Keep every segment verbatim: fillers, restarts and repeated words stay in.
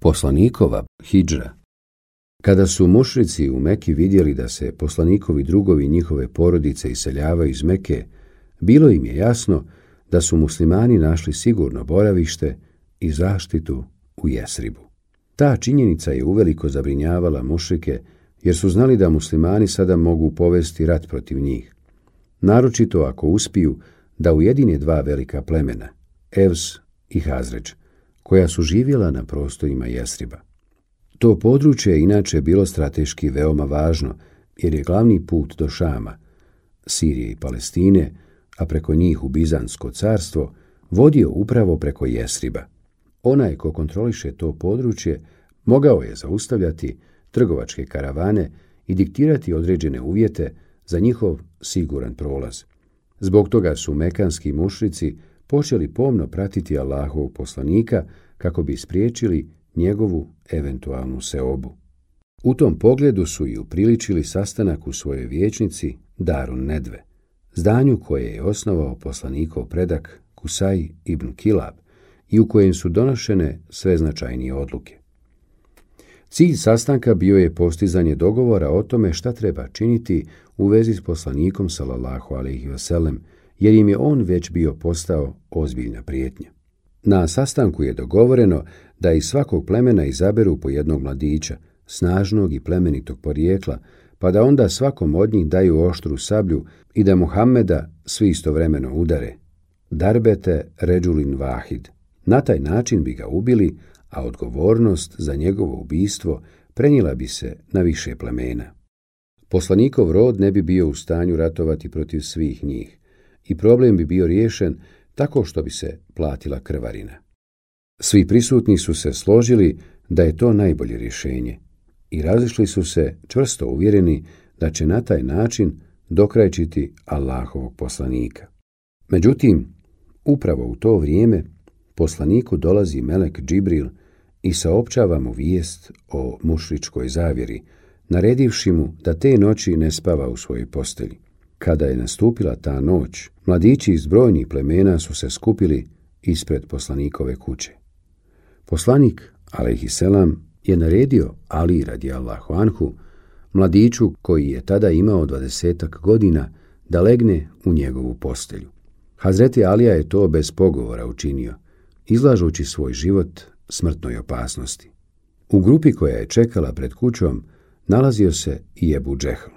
Poslanikova hidžra. Kada su mušrici u Meki vidjeli da se poslanikovi drugovi i njihove porodice iseljavaju iz Meke, bilo im je jasno da su muslimani našli sigurno boravište i zaštitu u Jesribu. Ta činjenica je uveliko zabrinjavala mušrike, jer su znali da muslimani sada mogu povesti rat protiv njih. Naročito ako uspiju da ujedine dva velika plemena, Evs i Hazređ, koja su živjela na prostorima Jesriba. To područje je inače bilo strateški veoma važno, jer je glavni put do Šama, Sirije i Palestine, a preko njih u Bizansko carstvo, vodio upravo preko Jesriba. Onaj ko kontroliše to područje mogao je zaustavljati trgovačke karavane i diktirati određene uvjete za njihov siguran prolaz. Zbog toga su mekanski mušrici počeli pomno pratiti Allahovog poslanika kako bi spriječili njegovu eventualnu seobu. U tom pogledu su i upriličili sastanak u svojoj vijećnici Darun Nedve, zdanju koje je osnovao poslanikov predak Kusaj ibn Kilab i u kojem su donošene sve značajnije odluke. Cilj sastanka bio je postizanje dogovora o tome šta treba činiti u vezi s poslanikom sallallahu alejhi ve sellem, jer im je on već bio postao ozbiljna prijetnja. Na sastanku je dogovoreno da iz svakog plemena izaberu po jednog mladića, snažnog i plemenitog porijekla, pa da onda svakom od njih daju oštru sablju i da Muhammeda svi istovremeno udare. Darbete ređulin vahid. Na taj način bi ga ubili, a odgovornost za njegovo ubistvo prenijela bi se na više plemena. Poslanikov rod ne bi bio u stanju ratovati protiv svih njih i problem bi bio riješen tako što bi se platila krvarina. Svi prisutni su se složili da je to najbolje rješenje i razišli su se čvrsto uvjereni da će na taj način dokrajčiti Allahovog poslanika. Međutim, upravo u to vrijeme poslaniku dolazi melek Džibril i saopćava mu vijest o mušričkoj zavjeri, naredivši mu da te noći ne spava u svojoj postelji. Kada je nastupila ta noć, mladići iz brojnih plemena su se skupili ispred poslanikove kuće. Poslanik, alejhiselam, je naredio Ali radijallahu anhu, mladiću koji je tada imao dvadesetak godina, da legne u njegovu postelju. Hazreti Alija je to bez pogovora učinio, izlažući svoj život smrtnoj opasnosti. U grupi koja je čekala pred kućom nalazio se i Ebu Džehl.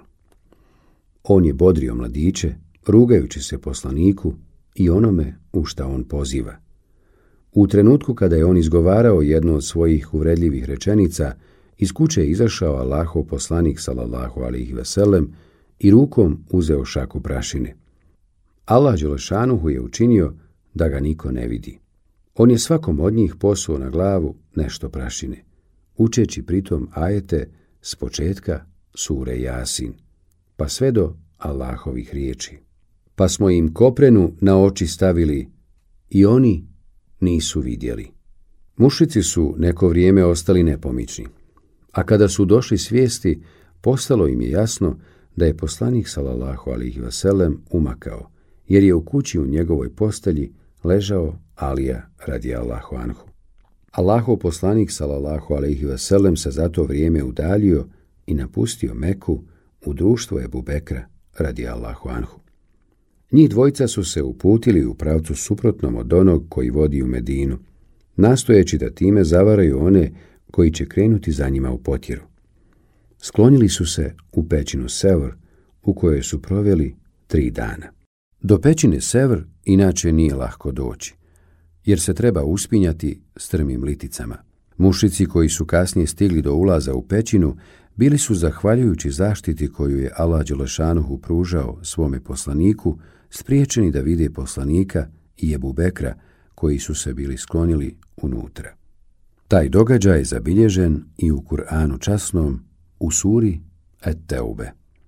On je bodrio mladiće, rugajući se poslaniku i onome u šta on poziva. U trenutku kada je on izgovarao jednu od svojih uvredljivih rečenica, iz kuće je izašao Allahov poslanik sallallahu alejhi ve sellem i rukom uzeo šaku prašine. Allah dželešanuhu je učinio da ga niko ne vidi. On je svakom od njih posuo na glavu nešto prašine, učeći pritom ajete s početka sure Jasin, pa sve do Allahovih riječi. Pa smo im koprenu na oči stavili i oni nisu vidjeli. Mušici su neko vrijeme ostali nepomični, a kada su došli svijesti, postalo im je jasno da je poslanik sallallahu alejhi ve sellem umakao, jer je u kući u njegovoj postelji ležao Alija radijallahu anhu. Allahov poslanik sallallahu alejhi ve sellem se za to vrijeme udaljio i napustio Meku u društvo Ebu Bekra radijallahu anhu. Njih dvojica su se uputili u pravcu suprotnom od onog koji vodi u Medinu, nastojeći da time zavaraju one koji će krenuti za njima u potjeru. Sklonili su se u pećinu Sevr, u kojoj su proveli tri dana. Do pećine Sevr inače nije lahko doći, jer se treba uspinjati strmim liticama. Mušici koji su kasnije stigli do ulaza u pećinu bili su, zahvaljujući zaštiti koju je Allah dželešanuhu pružao svome poslaniku, spriječeni da vide poslanika i Ebu Bekra koji su se bili sklonili unutra. Taj događaj je zabilježen i u Kur'anu časnom u suri Et-Teube.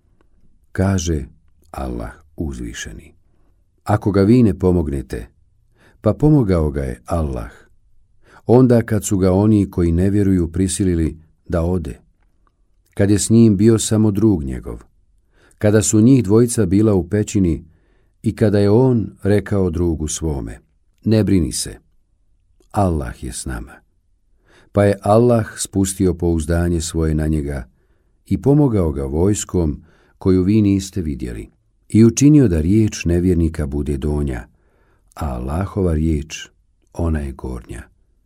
Kaže Allah uzvišeni: ako ga vi ne pomognete, pa pomogao ga je Allah, onda kad su ga oni koji ne vjeruju prisilili da ode, kad je s njim bio samo drug njegov, kada su njih dvojica bila u pećini i kada je on rekao drugu svome: ne brini se, Allah je s nama. Pa je Allah spustio pouzdanje svoje na njega i pomogao ga vojskom koju vi niste vidjeli i učinio da riječ nevjernika bude donja, a Allahova riječ, ona je gornja.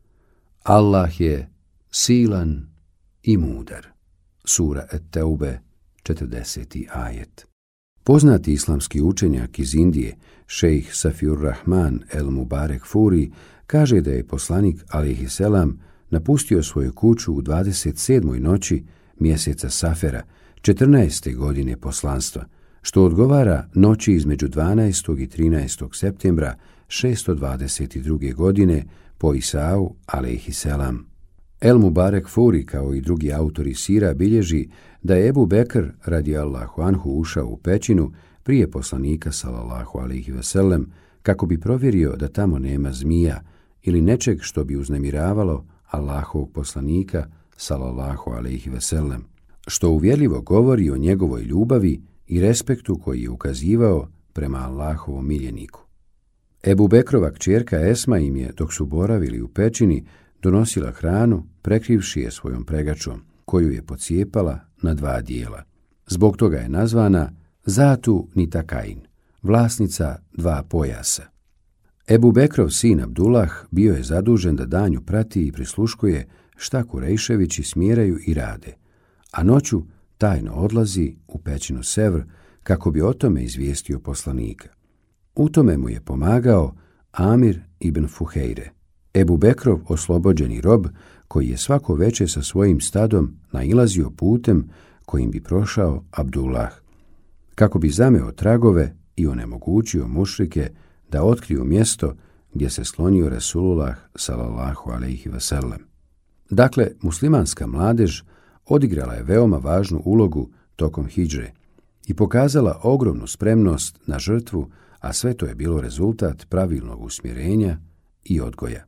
Allah je silan i mudar. Sura Et-Teube, četrdeseti ajet. Poznati islamski učenjak iz Indije, šejh Safiur Rahman el Mubarek Furi, kaže da je poslanik alejhiselam napustio svoju kuću u dvadeset sedmoj noći mjeseca Safera, četrnaeste godine poslanstva, što odgovara noći između dvanaestog i trinaestog septembra šesto dvadeset druge godine po Isau alejhiselam. El Mubarek Furi, kao i drugi autori sira, bilježi da je Ebu Bekr radijallahu anhu ušao u pećinu prije poslanika sallallahu alejhi ve sellem kako bi provjerio da tamo nema zmija ili nečeg što bi uznemiravalo Allahovog poslanika sallallahu alejhi ve sellem, što uvjerljivo govori o njegovoj ljubavi i respektu koji je ukazivao prema Allahovom miljeniku. Ebu Bekrova kćerka Esma im je, dok su boravili u pećini, donosila hranu, prekrivši je svojom pregačom, koju je pocijepala na dva dijela. Zbog toga je nazvana Zatu Nitakain, vlasnica dva pojasa. Ebu Bekrov sin Abdullah bio je zadužen da danju prati i prisluškuje šta Kurejševići smjeraju i rade, a noću tajno odlazi u pećinu Sevr kako bi o tome izvijestio poslanika. U tome mu je pomagao Amir ibn Fuhejre, Ebu Bekrov oslobođeni rob koji je svako veče sa svojim stadom nailazio putem kojim bi prošao Abdullah, kako bi zameo tragove i onemogućio mušrike da otkriju mjesto gdje se slonio Resulullah sallallahu alejhi ve sellem. Dakle, muslimanska mladež odigrala je veoma važnu ulogu tokom hidžre i pokazala ogromnu spremnost na žrtvu, a sve to je bilo rezultat pravilnog usmjerenja i odgoja.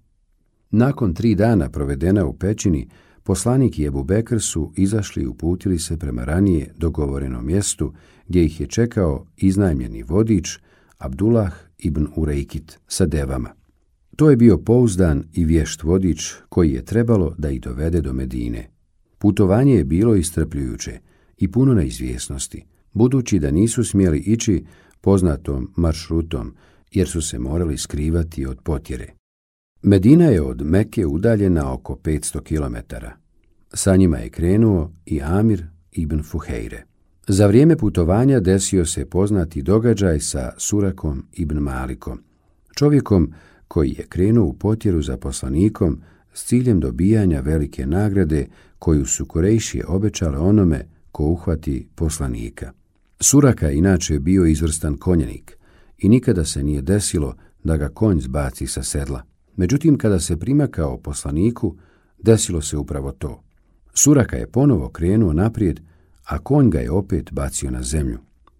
Nakon tri dana provedena u pećini, poslanik i Ebu Bekr su izašli i uputili se prema ranije dogovorenom mjestu gdje ih je čekao iznajmljeni vodič Abdullah ibn Urejkit sa devama. To je bio pouzdan i vješt vodič koji je trebalo da ih dovede do Medine. Putovanje je bilo iscrpljujuće i puno neizvjesnosti, budući da nisu smjeli ići poznatom maršrutom, jer su se morali skrivati od potjere. Medina je od Mekke udaljena oko petsto kilometara. Sa njima je krenuo i Amir ibn Fuhejre. Za vrijeme putovanja desio se poznati događaj sa Surakom ibn Malikom, čovjekom koji je krenuo u potjeru za poslanikom s ciljem dobijanja velike nagrade koju su Kurejšije obećale onome ko uhvati poslanika. Suraka je inače bio izvrstan konjanik i nikada se nije desilo da ga konj zbaci sa sedla. Međutim, kada se primakao poslaniku, desilo se upravo to. Suraka je ponovo krenuo naprijed, a konj ga je opet bacio na zemlju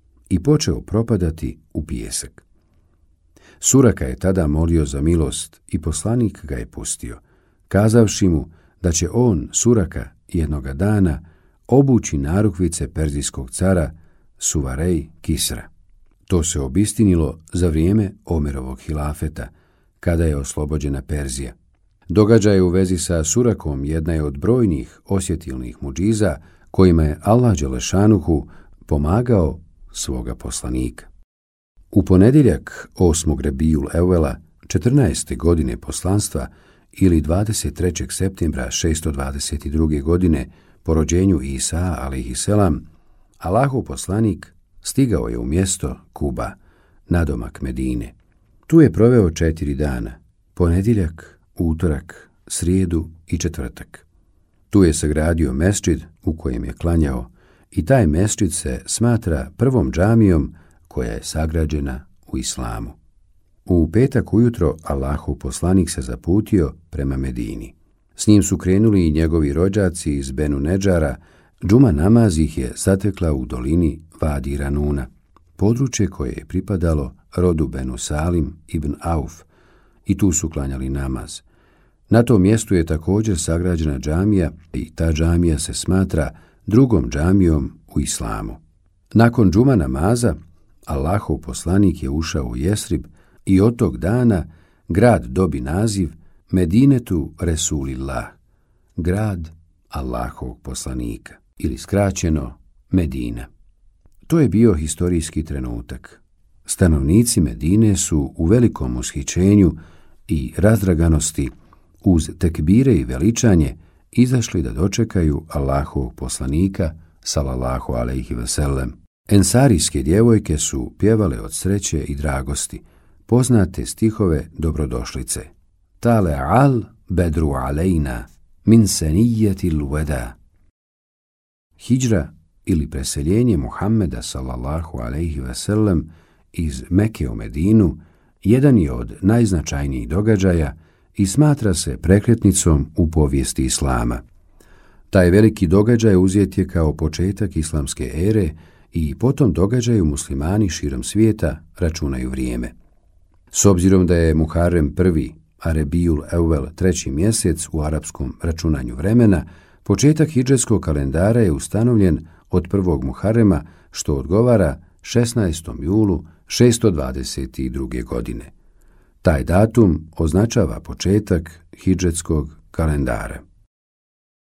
i počeo propadati u pijesak. Suraka je tada molio za milost i poslanik ga je pustio, kazavši mu da će on, Suraka, jednoga dana obući narukvice perzijskog cara Suvarej Kisra. To se obistinilo za vrijeme Omerovog hilafeta, kada je oslobođena Perzija. Događaj u vezi sa Surakom jedna je od brojnih osjetilnih muđiza kojima je Allah dželešanuhu pomagao svoga poslanika. U ponedjeljak osmog Rebijul Evvela četrnaeste godine poslanstva ili dvadeset trećeg septembra šesto dvadeset druge godine po rođenju Isa alejhiselam, Allahov poslanik stigao je u mjesto Kuba, nadomak Medine. Tu je proveo četiri dana, ponedjeljak, utorak, srijedu i četvrtak. Tu je sagradio mesdžid u kojem je klanjao i taj mesdžid se smatra prvom džamijom koja je sagrađena u islamu. U petak ujutro Allahov poslanik se zaputio prema Medini. S njim su krenuli i njegovi rođaci iz Benu Nedžara. Džuma namaz ih je zatekla u dolini Vadi Ranuna, područje koje je pripadalo rodu Benu Salim ibn Auf, i tu su klanjali namaz. Na tom mjestu je također sagrađena džamija i ta džamija se smatra drugom džamijom u islamu. Nakon džuma namaza, Allahov poslanik je ušao u Jesrib i od tog dana grad dobi naziv Medinetu Resulillah, grad Allahovog poslanika, ili skraćeno Medina. To je bio historijski trenutak. Stanovnici Medine su u velikom ushićenju i razdraganosti uz tekbire i veličanje izašli da dočekaju Allahovog poslanika, salallahu alejhi ve sellem. Ensarijske djevojke su pjevale od sreće i dragosti poznate stihove dobrodošlice. Tale al bedru alejna min senijetil veda. Hidžra ili preseljenje Muhammeda sallallahu alejhi ve sellem iz Mekke u Medinu jedan je od najznačajnijih događaja i smatra se prekretnicom u povijesti islama. Taj veliki događaj uzet je kao početak islamske ere i po tom događaju muslimani širom svijeta računaju vrijeme. S obzirom da je Muharrem prvi, a Rebijul Evvel treći mjesec u arapskom računanju vremena, početak hidžretskog kalendara je ustanovljen od prvog Muharrema, što odgovara šesnaestom julu šesto dvadeset druge. godine. Taj datum označava početak hidžretskog kalendara.